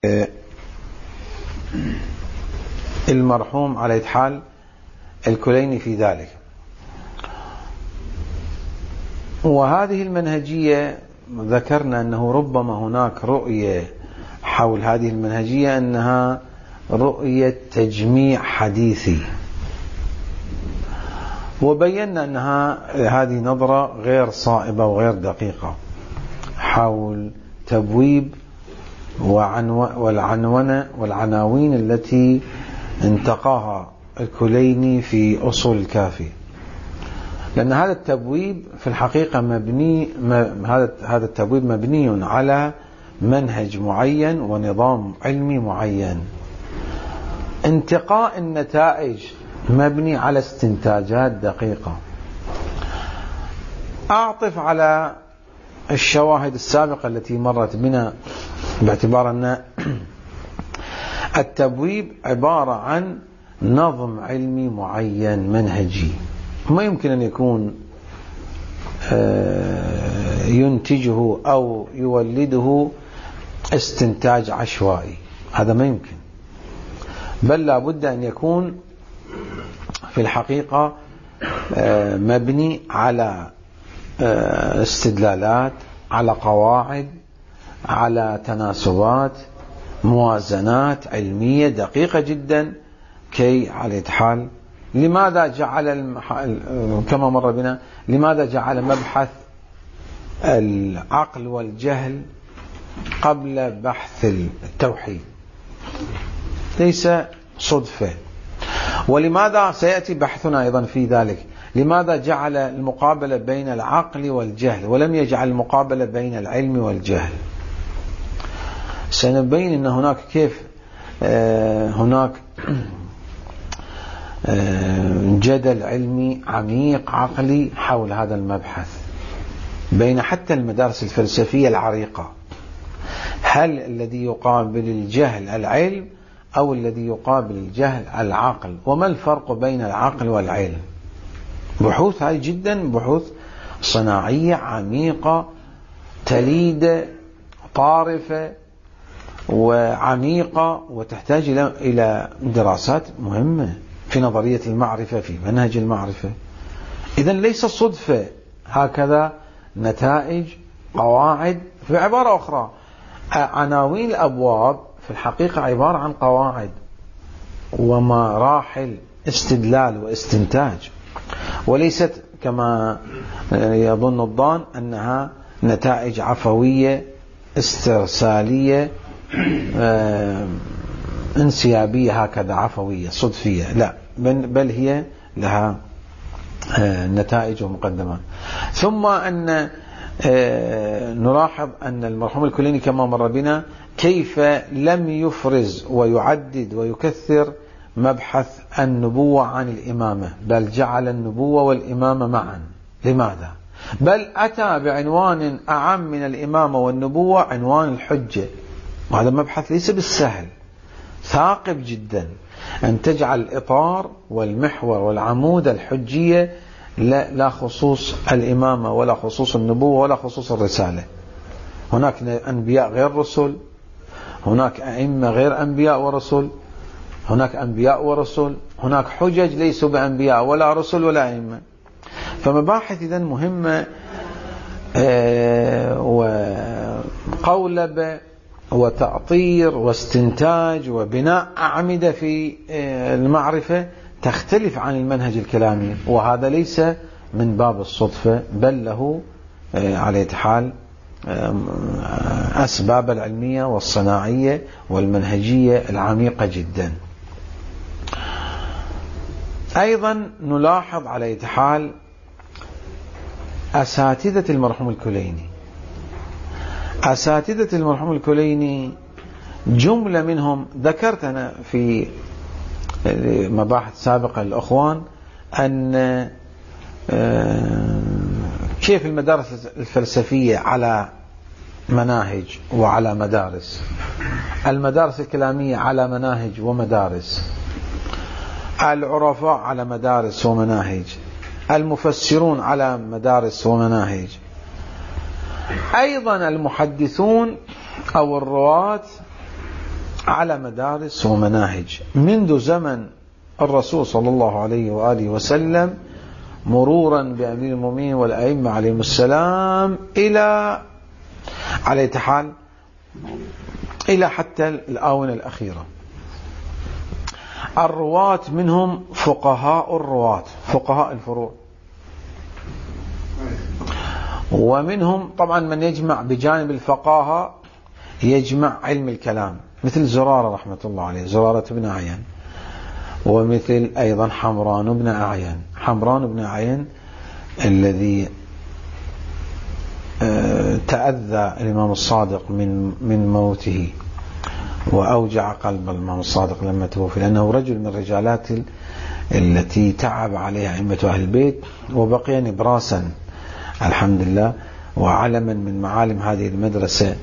المرحوم على حال الكليني في ذلك. وهذه المنهجية ذكرنا أنه ربما هناك رؤية حول هذه المنهجية أنها رؤية تجميع حديثي، وبينا أنها هذه نظرة غير صائبة وغير دقيقة حول تبويب والعناوين التي انتقاها الكليني في أصول الكافي، لأن هذا التبويب في الحقيقة هذا التبويب مبني على منهج معين ونظام علمي معين. انتقاء النتائج مبني على استنتاجات دقيقة. أعطف على الشواهد السابقة التي مرت بنا باعتبار أن التبويب عبارة عن نظم علمي معين منهجي، ما يمكن أن يكون ينتجه أو يولده استنتاج عشوائي، هذا ما يمكن، بل لا بد أن يكون في الحقيقة مبني على استدلالات، على قواعد، على تناسبات، موازنات علمية دقيقة جدا. كي على حال لماذا جعل كما مر بنا لماذا جعل مبحث العقل والجهل قبل بحث التوحيد؟ ليس صدفة. ولماذا سيأتي بحثنا أيضا في ذلك، لماذا جعل المقابلة بين العقل والجهل ولم يجعل المقابلة بين العلم والجهل؟ سنبين أن هناك كيف هناك جدل علمي عميق عقلي حول هذا المبحث بين حتى المدارس الفلسفية العريقة. هل الذي يقابل الجهل العلم أو الذي يقابل الجهل العقل؟ وما الفرق بين العقل والعلم؟ بحوث هاي جدا بحوث صناعية عميقة تليد طارفة وعميقة، وتحتاج إلى دراسات مهمة في نظرية المعرفة، في منهج المعرفة. إذن ليس صدفة هكذا نتائج، قواعد. في عبارة أخرى، عناوين الأبواب في الحقيقة عبارة عن قواعد ومراحل استدلال واستنتاج، وليست كما يظن الظان أنها نتائج عفوية استرسالية انسيابية هكذا عفوية صدفية، لا، بل هي لها نتائج ومقدمات. ثم أن نلاحظ أن المرحوم الكليني كما مر بنا كيف لم يفرز ويعدد ويكثر مبحث النبوة عن الإمامة، بل جعل النبوة والإمامة معا. لماذا؟ بل أتى بعنوان أعم من الإمامة والنبوة، عنوان الحجة. وهذا مبحث ليس بالسهل، ثاقب جدا، أن تجعل الإطار والمحور والعمود الحجية لا خصوص الإمامة ولا خصوص النبوة ولا خصوص الرسالة. هناك أنبياء غير رسل، هناك أئمة غير أنبياء ورسل، هناك أنبياء ورسل، هناك حجج ليسوا بأنبياء ولا رسل ولا أئمة. فمباحث إذن مهمة، وقولب وتأطير واستنتاج وبناء أعمدة في المعرفة تختلف عن المنهج الكلامي، وهذا ليس من باب الصدفة، بل له على حال أسباب العلمية والصناعية والمنهجية العميقة جدا. أيضا نلاحظ على حال أساتذة المرحوم الكليني. أساتذة المرحوم الكليني جملة منهم ذكرت أنا في مباحث سابقة للأخوان أن كيف المدارس الفلسفية على مناهج وعلى مدارس، المدارس الكلامية على مناهج ومدارس، العرفاء على مدارس ومناهج، المفسرون على مدارس ومناهج، أيضا المحدثون أو الرواة على مدارس ومناهج منذ زمن الرسول صلى الله عليه وآله وسلم، مرورا بأمير المؤمنين والأئمة عليهم السلام إلى على حال إلى حتى الآونة الأخيرة. الرواة منهم فقهاء الرواة، فقهاء الفروع، ومنهم طبعا من يجمع بجانب الفقاهة يجمع علم الكلام، مثل زرارة رحمة الله عليه، زرارة بن أعين، ومثل أيضا حمران بن أعين. حمران بن أعين الذي تأذى الإمام الصادق من موته، وأوجع قلب الإمام الصادق لما توفي، لأنه رجل من الرجالات التي تعب عليها أئمة أهل البيت، وبقي نبراسا الحمد لله وعلما من معالم هذه المدرسة،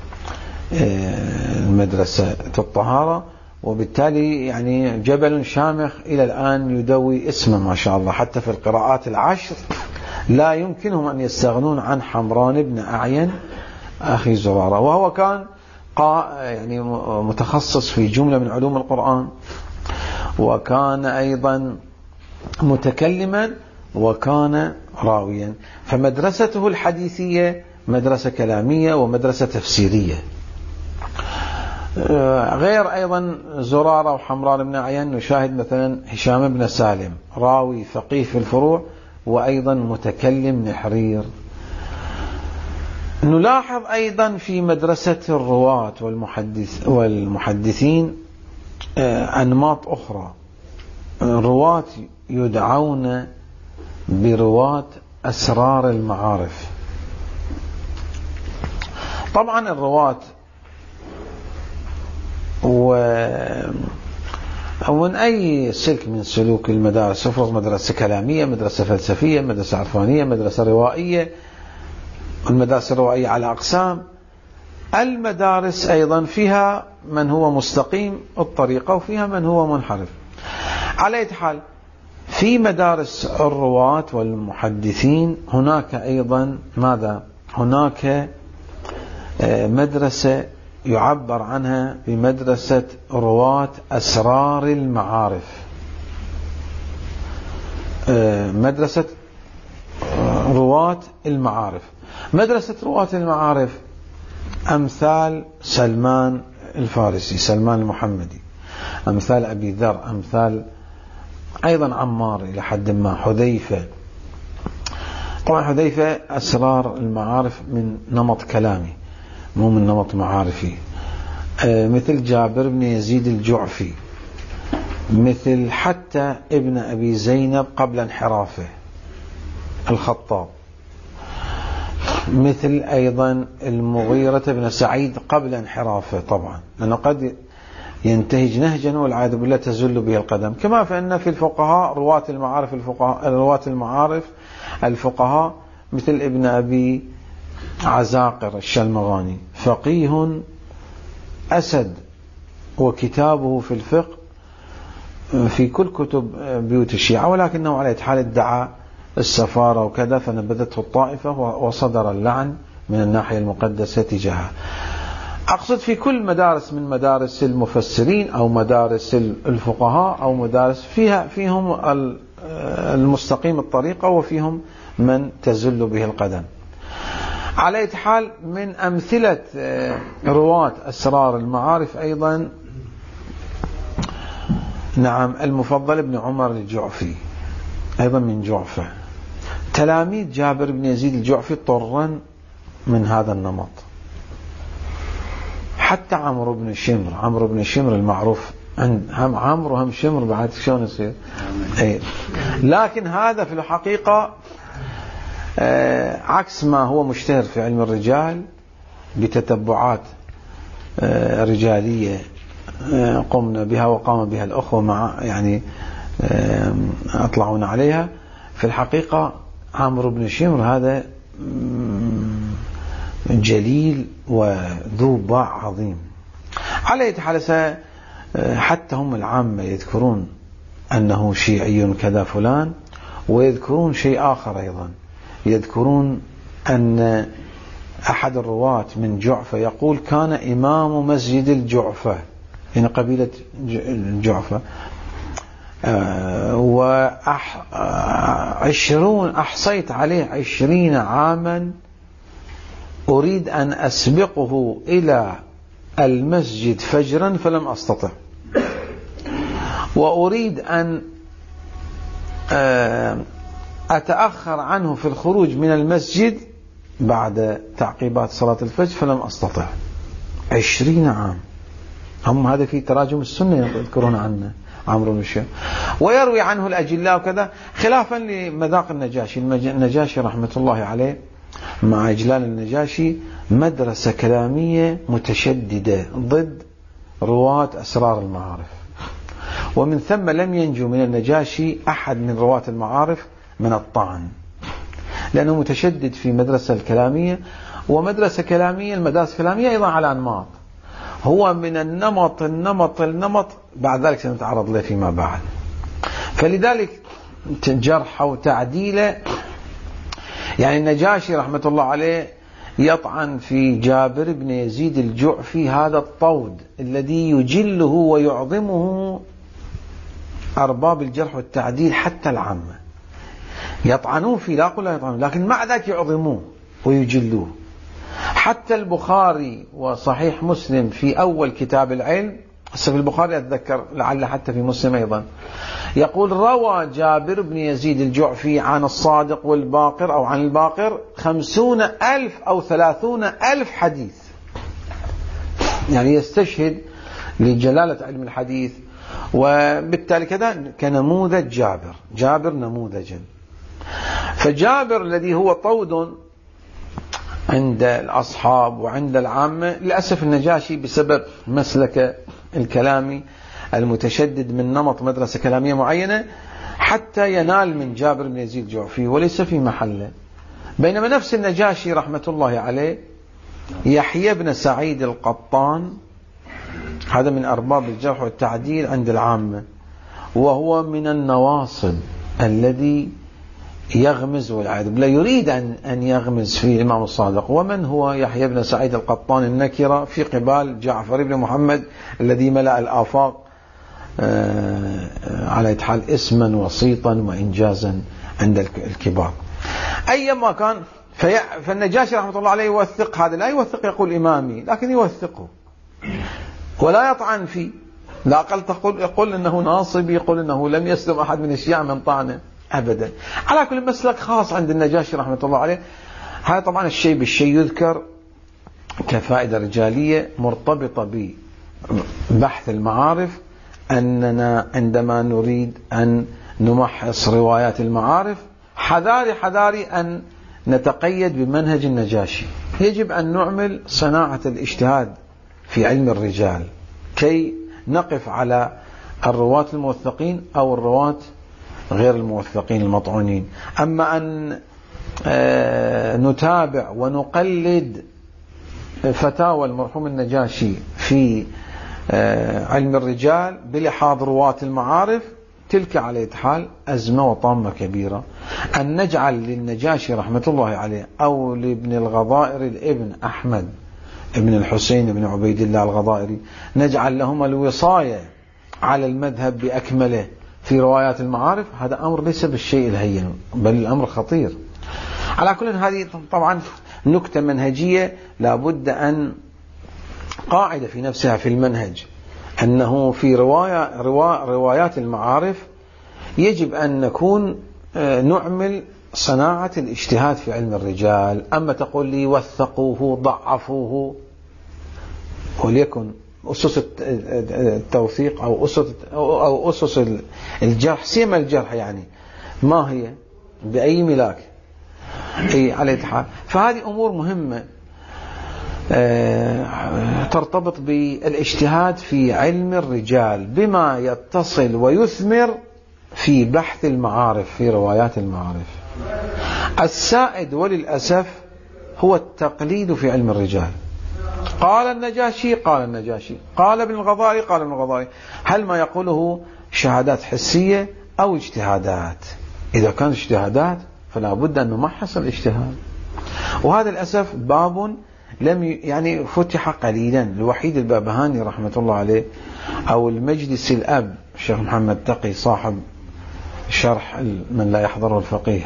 المدرسة الطهارة، وبالتالي يعني جبل شامخ إلى الآن يدوي اسمه ما شاء الله. حتى في القراءات العشر لا يمكنهم أن يستغنون عن حمران بن أعين أخي زرارة، وهو كان يعني متخصص في جملة من علوم القرآن، وكان أيضا متكلما، وكان راويا. فمدرسته الحديثية مدرسة كلامية ومدرسة تفسيرية. غير أيضا زرارة وحمران بن أعين نشاهد مثلا هشام بن سالم، راوي فقيه في الفروع وأيضا متكلم نحرير. نلاحظ أيضا في مدرسة الرواة والمحدثين أنماط أخرى. الرواة يدعون برواة أسرار المعارف. طبعا الرواة ومن أي سلك من سلوك المدارس، افرض مدرسة كلامية، مدرسة فلسفية، مدرسة عرفانية، مدرسة روائية، المدارس الروائية على أقسام. المدارس أيضا فيها من هو مستقيم الطريقة وفيها من هو منحرف. على أي حال في مدارس الرواة والمحدثين هناك أيضا ماذا؟ هناك مدرسة يعبر عنها بمدرسة رواة أسرار المعارف. مدرسة رواة المعارف. مدرسة رواة المعارف أمثال سلمان الفارسي، سلمان المحمدي، أمثال أبي ذر، أمثال أيضا عمار إلى حد ما، حذيفة. طبعا حذيفة أسرار المعارف من نمط كلامي مو من نمط معارفي. مثل جابر بن يزيد الجعفي، مثل حتى ابن أبي زينب قبل انحرافه الخطاب، مثل أيضا المغيرة بن سعيد قبل انحرافه، طبعا لأنه قد ينتهج نهجا والعياذ بالله تزل به القدم. كما فإن في الفقهاء رواة المعارف، رواة المعارف الفقهاء مثل ابن أبي عزاقر الشلمغاني، فقيه أسد، وكتابه في الفقه في كل كتب بيوت الشيعة، ولكنه على حال ادعى السفارة وكذا فنبذته الطائفة وصدر اللعن من الناحية المقدسة تجاهه. أقصد في كل مدارس من مدارس المفسرين أو مدارس الفقهاء أو مدارس فيهم المستقيم الطريقة وفيهم من تزل به القدم. على أي حال من أمثلة رواة أسرار المعارف أيضا نعم المفضل بن عمر الجعفي، أيضا من جعفة. تلاميذ جابر بن يزيد الجعفي طرا من هذا النمط. حتى عمرو بن شمر، عمرو بن شمر المعروف هم عمرو هم شمر، بعد شلون يصير؟ لكن هذا في الحقيقة عكس ما هو مشتهر في علم الرجال بتتبعات رجالية قمنا بها وقام بها الأخوة مع يعني أطلعون عليها. في الحقيقة عمرو بن شمر هذا جليل وذو باع عظيم. على أي حال حتى هم العامة يذكرون أنه شيعي كذا فلان، ويذكرون شيء آخر أيضا، يذكرون أن أحد الرواة من جعفة يقول كان إمام مسجد الجعفة، يعني قبيلة جعفة. 20 أحصيت عليه 20 عاما أريد أن أسبقه إلى المسجد فجرا فلم أستطع، وأريد أن أتأخر عنه في الخروج من المسجد بعد تعقيبات صلاة الفجر فلم أستطع. 20 عام. هم هذا في تراجم السنة يذكرون عنه عمرو بن الشيخ، ويروي عنه الأجلاء وكذا، خلافا لمذاق النجاشي. النجاشي رحمة الله عليه مع إجلال النجاشي مدرسة كلامية متشددة ضد رواة أسرار المعارف، ومن ثم لم ينجو من النجاشي أحد من رواة المعارف من الطعن، لأنه متشدد في مدرسة الكلامية. ومدرسة كلامية، المدارس الكلامية أيضا على أنماط، هو من النمط بعد ذلك سنتعرض له فيما بعد. فلذلك جرح وتعديله، يعني النجاشي رحمة الله عليه يطعن في جابر بن يزيد الجعفي، هذا الطود الذي يجله ويعظمه أرباب الجرح والتعديل حتى العامة، يطعنون فيه، لا أقول لا يطعنون، لكن مع ذلك يعظموه ويجلوه. حتى البخاري وصحيح مسلم في أول كتاب العلم، في البخاري أتذكر لعل حتى في مسلم أيضا، يقول روى جابر بن يزيد الجعفي عن الصادق والباقر أو عن الباقر 50,000 أو 30,000 حديث، يعني يستشهد لجلالة علم الحديث. وبالتالي كذا كنموذج جابر نموذجا. فجابر الذي هو طود عند الأصحاب وعند العامة، للأسف النجاشي بسبب مسلك الكلامي المتشدد من نمط مدرسة كلامية معينة حتى ينال من جابر بن يزيد الجعفي وليس في محله. بينما نفس النجاشي رحمة الله عليه يحيى بن سعيد القطان، هذا من أرباب الجرح والتعديل عند العامة، وهو من النواصب الذي يغمز والعياذ بالله، يريد أن يغمز في الإمام الصادق. ومن هو يحيى بن سعيد القطان؟ النكرة في قبال جعفر بن محمد الذي ملأ الآفاق على حال اسما وصيتا وإنجازا عند الكبار. أيما كان، فالنجاشي رحمة الله عليه يوثق هذا، لا يوثق يقول إمامي، لكن يوثقه ولا يطعن فيه، لا أقل يقول أنه ناصب، يقول أنه لم يسلم أحد من الشيعة من طعنه أبدا. على كل مسلك خاص عند النجاشي رحمة الله عليه. هذا طبعا الشيء بالشيء يذكر كفائدة رجالية مرتبطة ببحث المعارف، أننا عندما نريد أن نمحص روايات المعارف حذاري أن نتقيد بمنهج النجاشي. يجب أن نعمل صناعة الاجتهاد في علم الرجال كي نقف على الرواة الموثقين أو الرواة غير الموثقين المطعونين. أما أن نتابع ونقلد فتاوى المرحوم النجاشي في علم الرجال بلحاظ رواة المعارف، تلك على حال أزمة وطامة كبيرة. أن نجعل للنجاشي رحمة الله عليه أو لابن الغضائر الابن أحمد ابن الحسين ابن عبيد الله الغضائري، نجعل لهم الوصاية على المذهب بأكمله في روايات المعارف، هذا أمر ليس بالشيء الهين، بل الأمر خطير. على كل هذه طبعا نكتة منهجية لابد أن قاعدة في نفسها في المنهج، أنه في روايات المعارف يجب أن نكون نعمل صناعة الاجتهاد في علم الرجال. أما تقول لي وثقوه ضعفوه، وليكن أسس التوثيق أو أسس الجرح، سيما الجرح يعني ما هي بأي ملاك على الاتحاد. فهذه أمور مهمة ترتبط بالاجتهاد في علم الرجال بما يتصل ويثمر في بحث المعارف في روايات المعارف. السائد وللأسف هو التقليد في علم الرجال. قال النجاشي قال ابن الغضائري هل ما يقوله شهادات حسية أو اجتهادات؟ إذا كان اجتهادات فلا بد أن نمحص الاجتهاد. وهذا للأسف باب يعني فتح قليلا. الوحيد البابهاني رحمة الله عليه أو المجلس الأب الشيخ محمد تقي صاحب شرح من لا يحضره الفقيه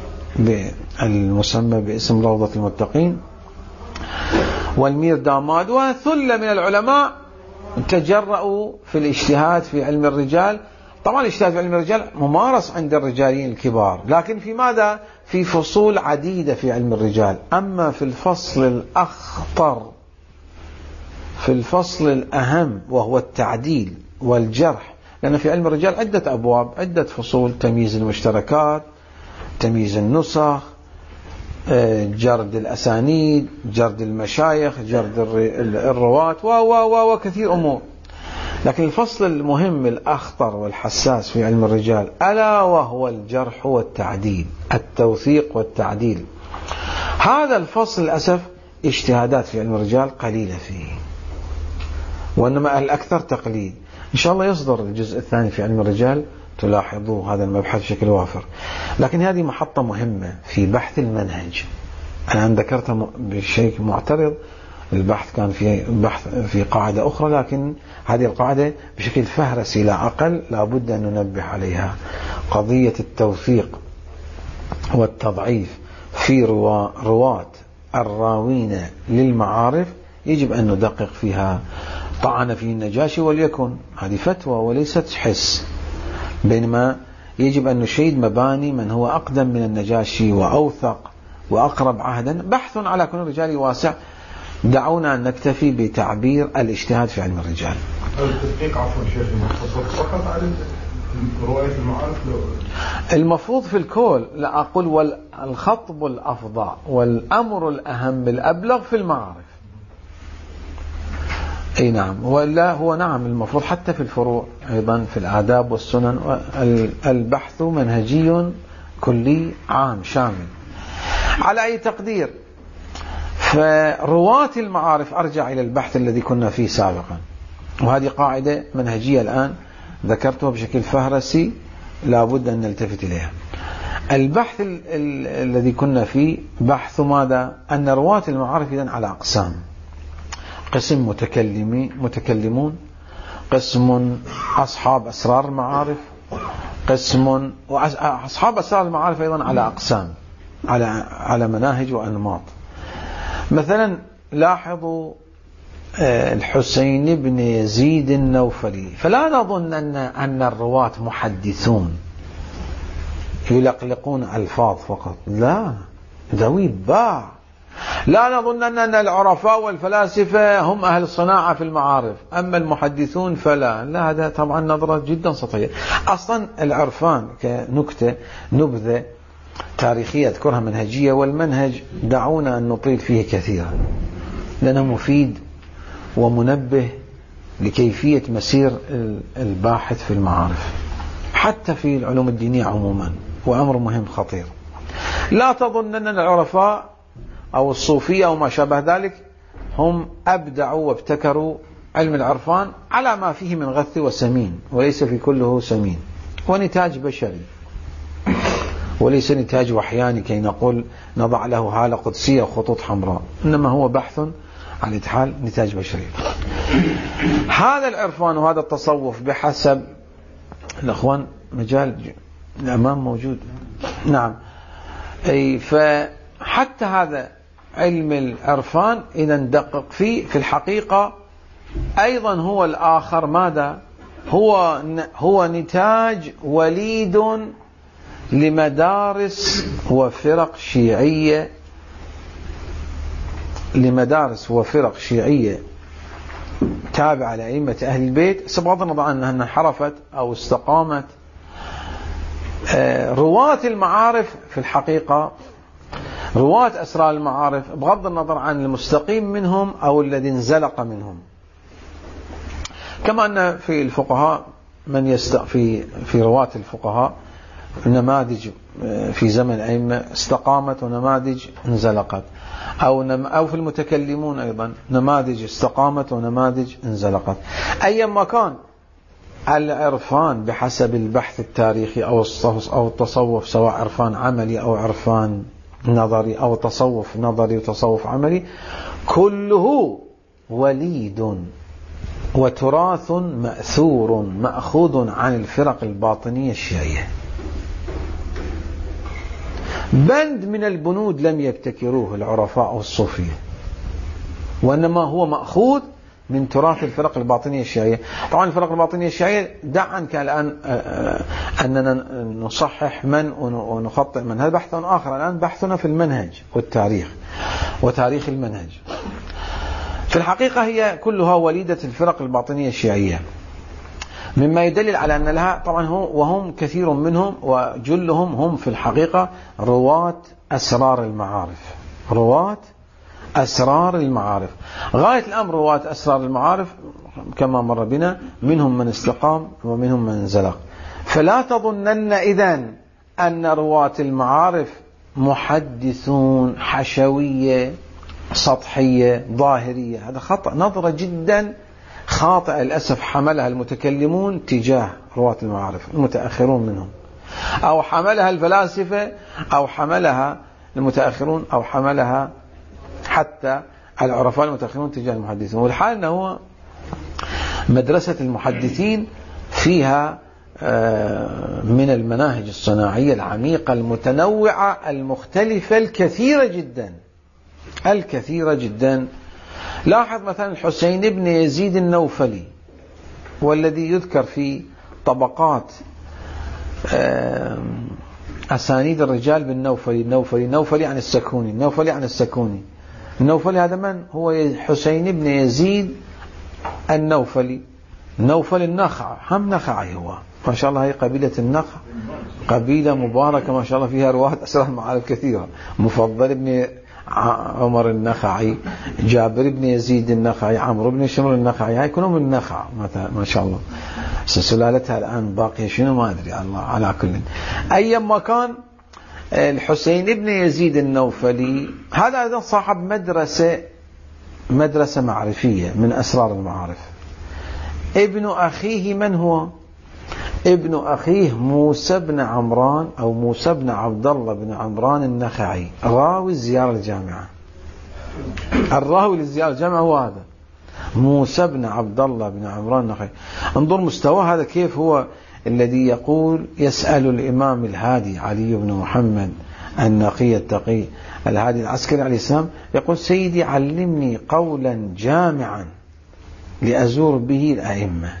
المسمى باسم روضة المتقين، والمير داماد وثلة من العلماء تجرؤوا في الاجتهاد في علم الرجال. طبعا الاجتهاد في علم الرجال ممارس عند الرجاليين الكبار، لكن في ماذا؟ في فصول عديدة في علم الرجال. أما في الفصل الأخطر، في الفصل الأهم وهو التعديل والجرح، لأن في علم الرجال عدة أبواب، عدة فصول: تمييز المشتركات، تمييز النسخ، جرد الأسانيد، جرد المشايخ، جرد الرواة، وكثير أمور. لكن الفصل المهم الأخطر والحساس في علم الرجال ألا وهو الجرح والتعديل، التوثيق والتعديل. هذا الفصل للأسف اجتهادات في علم الرجال قليلة فيه، وإنما الأكثر تقليد. إن شاء الله يصدر الجزء الثاني في علم الرجال تلاحظوا هذا المبحث بشكل وافر. لكن هذه محطة مهمة في بحث المنهج. أنا ذكرت بشيء معترض، البحث كان في قاعدة أخرى، لكن هذه القاعدة بشكل فهرسي لا أقل لابد أن ننبه عليها. قضية التوثيق والتضعيف في رواة الراوين للمعارف يجب أن ندقق فيها. طعن فيه النجاشي وليكن هذه فتوى وليست حس، بينما يجب أن نشيد مباني من هو أقدم من النجاشي وأوثق وأقرب عهدا. بحث على كل الرجال واسع، دعونا أن نكتفي بتعبير الاجتهاد في علم الرجال. التدقيق عفوا شيخ فقط على رواية المعارف المفروض في الكل، لا أقول والخطب الأفضل والأمر الأهم الأبلغ في المعارف. اي نعم، ولا هو نعم المفروض حتى في الفروع ايضا في الآداب والسنن البحث منهجي كلي عام شامل. على اي تقدير، فرواة المعارف ارجع الى البحث الذي كنا فيه سابقا، وهذه قاعدة منهجية الآن ذكرتها بشكل فهرسي لابد أن نلتفت إليها. البحث الذي كنا فيه بحث ماذا؟ أن رواة المعارف إذن على أقسام: قسم متكلمون، قسم أصحاب أسرار المعارف، قسم أصحاب أسرار المعارف أيضا على أقسام، على مناهج وأنماط. مثلا لاحظوا الحسين بن يزيد النوفلي، فلا نظن أن الرواة محدثون يلقلقون ألفاظ فقط، لا، ذوي باع. لا نظن أن العرفاء والفلاسفة هم أهل الصناعة في المعارف، أما المحدثون فلا. لا، هذا طبعا نظرة جدا سطحية. أصلا العرفان كنكتة نبذة تاريخية أذكرها منهجية، والمنهج دعونا أن نطيل فيه كثيرا لأنه مفيد ومنبه لكيفية مسير الباحث في المعارف حتى في العلوم الدينية عموما، وأمر مهم خطير. لا تظن أن العرفاء أو الصوفية أو ما شابه ذلك هم أبدعوا وابتكروا علم العرفان على ما فيه من غث وسمين، وليس في كله سمين، ونتاج بشري وليس نتاج وحياني كي نقول نضع له هالة قدسية وخطوط حمراء، إنما هو بحث على الإتحال نتاج بشري. هذا العرفان وهذا التصوف بحسب الأخوان مجال الأمام موجود، نعم، أي فحتى هذا علم العرفان إذا ندقق فيه في الحقيقة أيضا هو الآخر ماذا؟ هو نتاج وليد لمدارس وفرق شيعية، تابعة لأئمة أهل البيت، بغض النظر عنها انحرفت أو استقامت. رواة المعارف في الحقيقة رواة أسرار المعارف بغض النظر عن المستقيم منهم أو الذي انزلق منهم. كما أن في الفقهاء في رواة الفقهاء نماذج في زمن الأئمة استقامت ونماذج انزلقت، أو في المتكلمون أيضا نماذج استقامت ونماذج انزلقت. أيما كان العرفان بحسب البحث التاريخي أو التصوف، سواء عرفان عملي أو عرفان نظري أو تصوف نظري وتصوف عملي، كله وليد وتراث مأثور مأخوذ عن الفرق الباطنية الشيعية. بند من البنود لم يبتكروه العرفاء والصوفية، وإنما هو مأخوذ من تراث الفرق الباطنية الشيعية. طبعا الفرق الباطنية الشيعية دع عنك الآن أننا نصحح من ونخطئ من، هذا بحث آخر. الآن بحثنا في المنهج والتاريخ وتاريخ المنهج. في الحقيقة هي كلها وليدة الفرق الباطنية الشيعية، مما يدلل على أن لها طبعا وهم كثير منهم وجلهم هم في الحقيقة رواة أسرار المعارف، رواة أسرار المعارف. غاية الأمر رواة أسرار المعارف كما مر بنا، منهم من استقام ومنهم من زلق. فلا تظنن إذن أن رواة المعارف محدثون حشوية سطحية ظاهرية. هذا خطأ، نظرة جدا خاطئة للأسف حملها المتكلمون تجاه رواة المعارف المتأخرون منهم، أو حملها الفلاسفة، أو حملها المتأخرون، أو حملها حتى العرفاء المتأخرون تجاه المحدثين. والحال أنه مدرسة المحدثين فيها من المناهج الصناعية العميقة المتنوعة المختلفة الكثيرة جدا. لاحظ مثلا الحسين بن يزيد النوفلي، والذي يذكر في طبقات أسانيد الرجال بالنوفلي. نوفلي عن السكوني. النوفلي هذا من هو؟ حسين بن يزيد النوفلي. نوفل النخع، هم نخعي هو ما شاء الله. هي قبيلة النخع قبيلة مباركة ما شاء الله، فيها رواة أسرار المعارف كثيرة. مفضل بن عمر النخعي، جابر بن يزيد النخعي، عمرو بن شمر النخعي، هاي كلهم من النخع ما شاء الله. سلالتها الآن باقية شنو ما أدري الله. على كل أيما كان، الحسين بن يزيد النوفلي هذا أيضا صاحب مدرسة معرفية من أسرار المعارف. ابن أخيه من هو؟ ابن أخيه موسى بن عمران أو موسى بن عبد الله بن عمران النخعي، راوي الزيارة الجامعة. الراوي للزيارة الجامعة هو هذا موسى بن عبد الله بن عمران النخعي. انظر مستوى هذا كيف هو، الذي يقول يسأل الإمام الهادي علي بن محمد النقي التقي الهادي العسكري عليه السلام، يقول سيدي علمني قولا جامعا لأزور به الأئمة،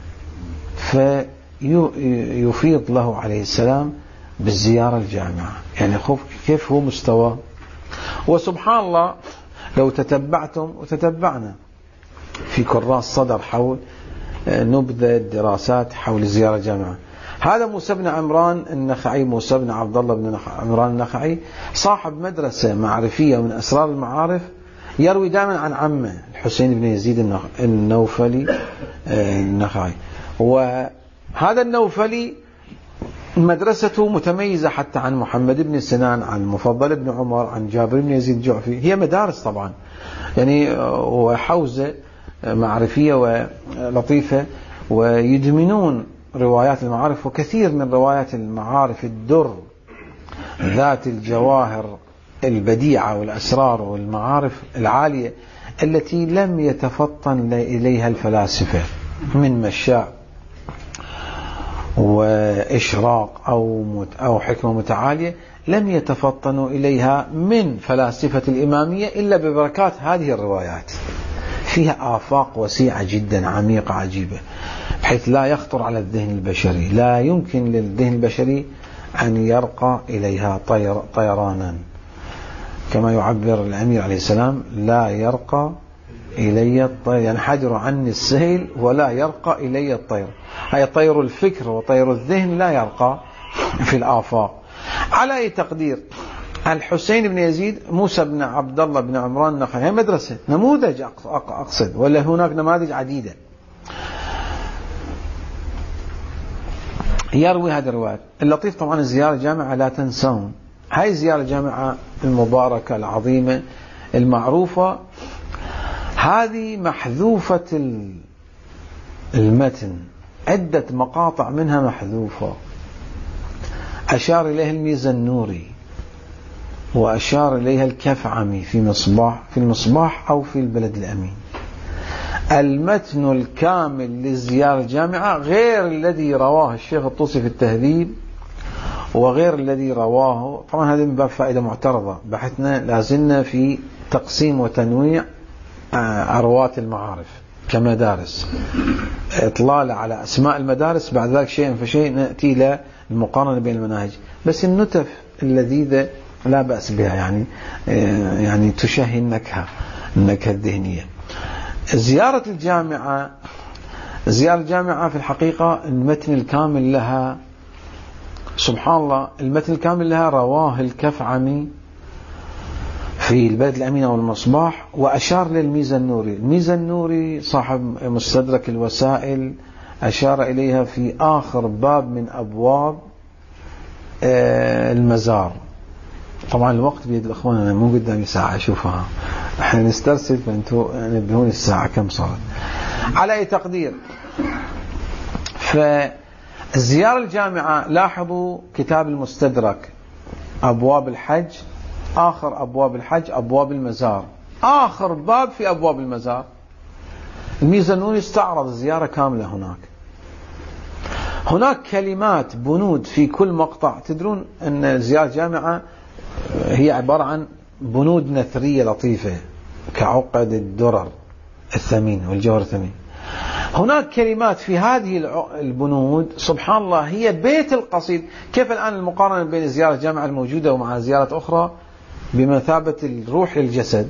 فيفيض له عليه السلام بالزيارة الجامعة. يعني كيف هو مستوى. وسبحان الله لو تتبعتم وتتبعنا في كراس صدر حول نبذة دراسات حول الزيارة الجامعة، هذا موسى بن عمران النخعي، موسى بن عبد الله بن عمران النخعي، صاحب مدرسة معرفية من أسرار المعارف، يروي دائما عن عمه الحسين بن يزيد النوفلي النخعي. وهذا النوفلي مدرسته متميزة حتى عن محمد بن سنان، عن مفضل بن عمر، عن جابر بن يزيد الجعفي. هي مدارس طبعا يعني وحوزة معرفية ولطيفة، ويدمنون روايات المعارف. وكثير من روايات المعارف الدر ذات الجواهر البديعة والأسرار والمعارف العالية التي لم يتفطن إليها الفلاسفة من مشاء وإشراق أو حكمة متعالية، لم يتفطنوا إليها من فلاسفة الإمامية إلا ببركات هذه الروايات. فيها آفاق وسيعة جدا عميقة عجيبة، بحيث لا يخطر على الذهن البشري، لا يمكن للذهن البشري أن يرقى إليها طيرانا، كما يعبر الأمير عليه السلام: لا يرقى إلي الطير، يعني حجر عني السهل ولا يرقى إلي الطير. هي طير الفكر وطير الذهن لا يرقى في الآفاق. على أي تقدير، الحسين بن يزيد، موسى بن عبد الله بن عمران النخعي، هي مدرسة نموذج أقصد، ولا هناك نماذج عديدة. يروي هذه الروايات. اللطيف طبعا الزيارة الجامعة لا تنسون، هاي الزيارة الجامعة المباركة العظيمة المعروفة، هذه محذوفة المتن، عدة مقاطع منها محذوفة، أشار إليه الميزانوري وأشار إليها الكفعمي في المصباح أو في البلد الأمين. المتن الكامل للزيارة الجامعة غير الذي رواه الشيخ الطوسي في التهذيب، وغير الذي رواه، طبعا هذه من باب فائدة معترضة، بحثنا لازلنا في تقسيم وتنويع رواة المعارف كمدارس، إطلالة على أسماء المدارس، بعد ذلك شيئا فشيء نأتي إلى المقارنة بين المناهج. بس النتف اللذيذة لا بأس بها، يعني تشهي النكهة الذهنية. زيارة الجامعة في الحقيقة المتن الكامل لها، سبحان الله، المتن الكامل لها رواه الكفعمي في البلد الأمين والمصباح، وأشار للميزنوري. الميزنوري صاحب مستدرك الوسائل أشار إليها في آخر باب من أبواب المزار. طبعا الوقت بيد الأخوان، أنا مو قدامي ساعة أشوفها، احنا نسترسل، فأنتوا نبهوني الساعة كم صارت. على أي تقدير، فالزيارة الجامعة لاحظوا كتاب المستدرك أبواب الحج، آخر أبواب الحج أبواب المزار، آخر باب في أبواب المزار. الميزانوني استعرض الزيارة كاملة. هناك كلمات بنود في كل مقطع. تدرون أن زيارة الجامعة هي عبارة عن بنود نثرية لطيفة كعقد الدرر الثمين والجوهر الثمين. هناك كلمات في هذه البنود سبحان الله هي بيت القصيد. كيف الآن المقارنة بين زيارة الجامعة الموجودة ومع زيارة أخرى بمثابة الروح للجسد؟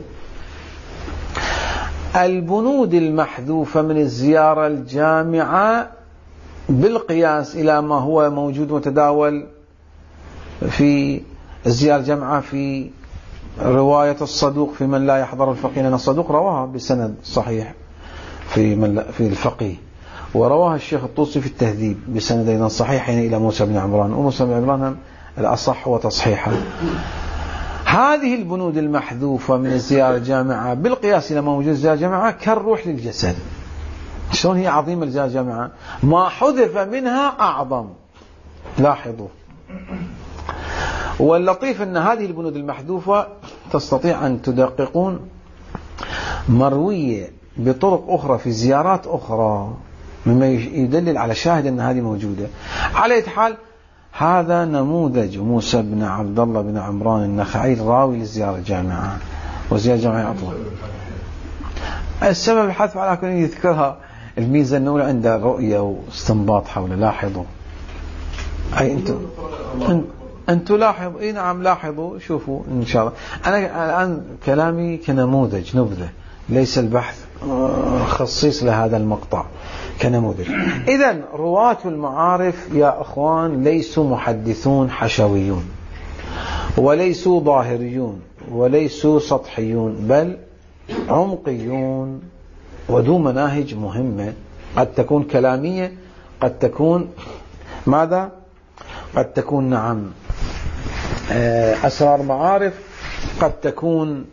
البنود المحذوفة من الزيارة الجامعة بالقياس إلى ما هو موجود وتداول في الزيارة الجامعة في رواية الصدوق في من لا يحضر الفقيه، لأن الصدوق رواها بسند صحيح في الفقيه، ورواها الشيخ الطوسي في التهذيب بسند أيضا صحيحين إلى موسى بن عمران، وموسى بن عمران الأصح وتصحيحا. هذه البنود المحذوفة من الزيارة الجامعة بالقياس إلى ما موجود الزيارة الجامعة كالروح للجسد. شلون هي عظيمة الزيارة الجامعة؟ ما حذف منها أعظم. لاحظوا، واللطيف أن هذه البنود المحذوفة تستطيع أن تدققون مروية بطرق أخرى في زيارات أخرى، مما يدلل على شاهد أن هذه موجودة. على أي حال، هذا نموذج موسى بن عبد الله بن عمران النخعي الراوي للزيارة الجامعة، وزيارة الجامعة أطول. السبب الحذف على كل يذكرها الميزة الأولى عند رؤية واستنباط حول. لاحظوا، أي أنتوا لاحظوا، إيه نعم لاحظوا، شوفوا إن شاء الله. أنا الآن كلامي كنموذج، نبذة، ليس البحث خصيص لهذا المقطع، كنموذج. إذن رواة المعارف يا أخوان ليسوا محدثون حشويون، وليسوا ظاهريون، وليسوا سطحيون، بل عمقيون وذو مناهج مهمة، قد تكون كلامية، قد تكون ماذا؟ قد تكون نعم أسرار معارف، قد تكون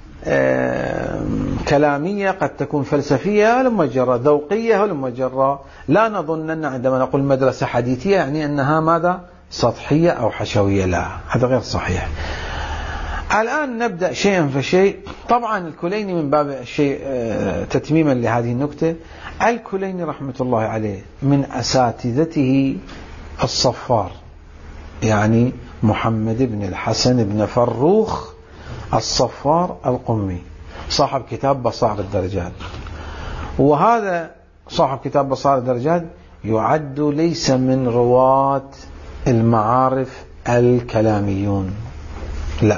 كلامية، قد تكون فلسفية، لما جرى ذوقية، لما جرى. لا نظن أن عندما نقول مدرسة حديثية يعني أنها ماذا؟ سطحية أو حشوية، لا، هذا غير صحيح. الآن نبدأ شيئا فشيء. طبعا الكليني من باب الشيء تتميما لهذه النكتة، الكليني رحمة الله عليه من أساتذته الصفار، يعني محمد بن الحسن بن فروخ الصفار القمي، صاحب كتاب بصائر الدرجات. وهذا صاحب كتاب بصائر الدرجات يعد ليس من رواة المعارف الكلاميون، لا،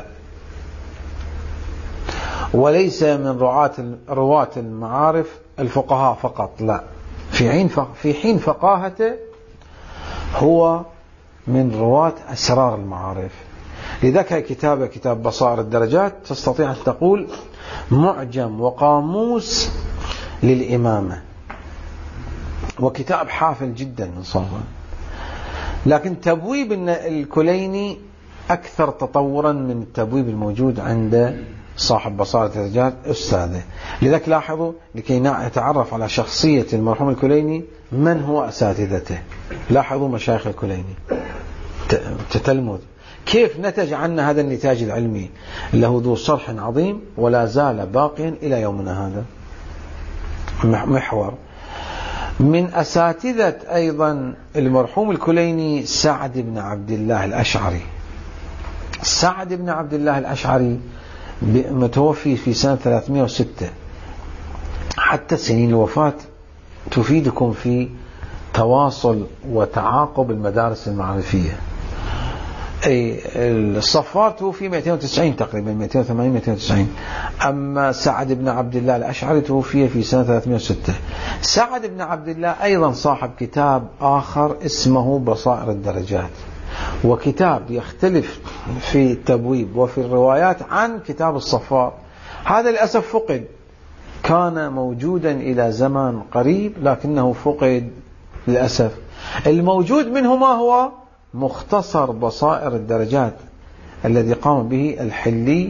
وليس من رواة المعارف الفقهاء فقط، لا، في حين فقاهته هو من رواة أسرار المعارف. لذلك كتاب بصائر الدرجات تستطيع أن تقول معجم وقاموس للإمامة، وكتاب حافل جدا صراحة. لكن تبويب الكليني أكثر تطورا من التبويب الموجود عند صاحب بصائر الدرجات أستاذه. لذلك لاحظوا، لكي نتعرف على شخصية المرحوم الكليني من هو أساتذته، لاحظوا مشايخ الكليني، تتلمذ كيف نتج عنا هذا النتاج العلمي له ذو صرح عظيم ولا زال باقيا إلى يومنا هذا. محور من أساتذة أيضا المرحوم الكليني سعد بن عبد الله الأشعري. سعد بن عبد الله الأشعري متوفي في سنة 306. حتى سنين الوفاة تفيدكم في تواصل وتعاقب المدارس المعرفية. أي الصفار توفي 290 تقريبا 280 290. أما سعد بن عبد الله الأشعري توفي في سنة 306. سعد بن عبد الله أيضا صاحب كتاب آخر اسمه بصائر الدرجات، وكتاب يختلف في التبويب وفي الروايات عن كتاب الصفار. هذا للأسف فقد، كان موجودا إلى زمان قريب لكنه فقد للأسف. الموجود منه ما هو مختصر بصائر الدرجات الذي قام به الحلي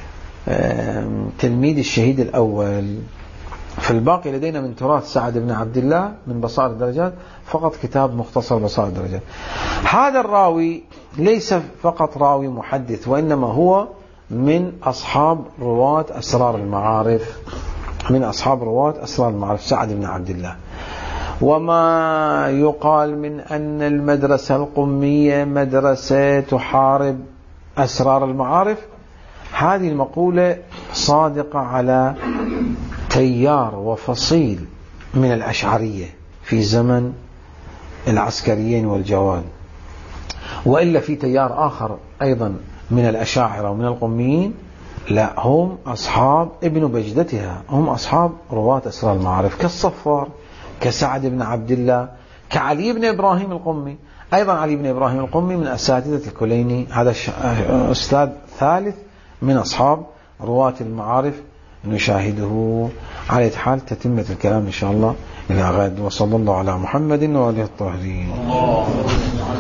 تلميذ الشهيد الأول. في الباقي لدينا من تراث سعد بن عبد الله من بصائر الدرجات فقط كتاب مختصر بصائر الدرجات. هذا الراوي ليس فقط راوي محدث، وإنما هو من أصحاب رواة أسرار المعارف، من أصحاب رواة أسرار المعارف سعد بن عبد الله. وما يقال من أن المدرسة القمية مدرسة تحارب أسرار المعارف، هذه المقولة صادقة على تيار وفصيل من الأشعرية في زمن العسكريين والجواد، وإلا في تيار آخر أيضا من الأشاعرة ومن القميين لا، هم أصحاب ابن بجدتها، هم أصحاب رواة أسرار المعارف كالصفار، كسعد بن عبد الله، كعلي بن إبراهيم القمي. أيضا علي بن إبراهيم القمي من أساتذة الكليني، هذا أستاذ ثالث من أصحاب رواة المعارف نشاهده. على حال تتمة الكلام إن شاء الله إلى غد، وصلى الله على محمد وآله الطاهرين.